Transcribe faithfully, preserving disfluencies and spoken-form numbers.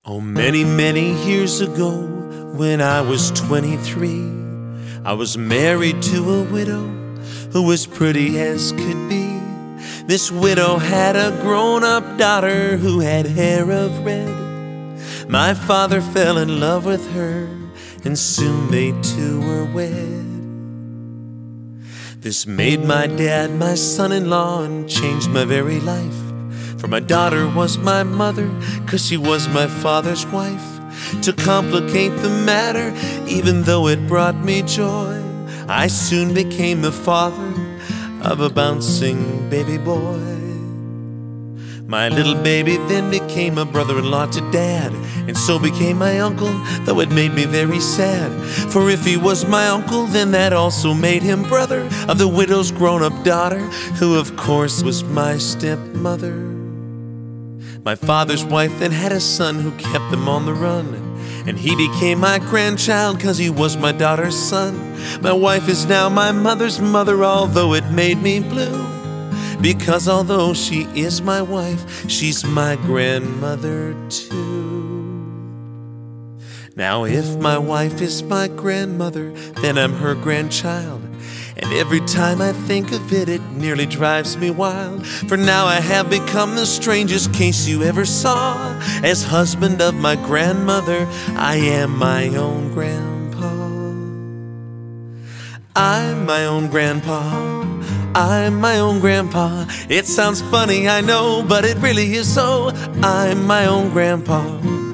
Oh, many, many years ago, when I was twenty-three, I was married to a widow who was pretty as could be. This widow had a grown-up daughter who had hair of red. My father fell in love with her, and soon they two were wed. This made my dad my son-in-law and changed my very life. For my daughter was my mother, 'cause she was my father's wife. To complicate the matter, even though it brought me joy, I soon became the father of a bouncing baby boy. My little baby then became a brother-in-law to Dad, and so became my uncle, though it made me very sad. For if he was my uncle, then that also made him brother of the widow's grown-up daughter, who of course was my stepmother. My father's wife then had a son who kept them on the run, and he became my grandchild 'cause he was my daughter's son. My wife is now my mother's mother, although it made me blue, because although she is my wife, she's my grandmother too. Now if my wife is my grandmother, then I'm her grandchild, and every time I think of it, it nearly drives me wild. For now I have become the strangest case you ever saw. As husband of my grandmother, I am my own grandpa. I'm my own grandpa. I'm my own grandpa. It sounds funny, I know, but it really is so. I'm my own grandpa.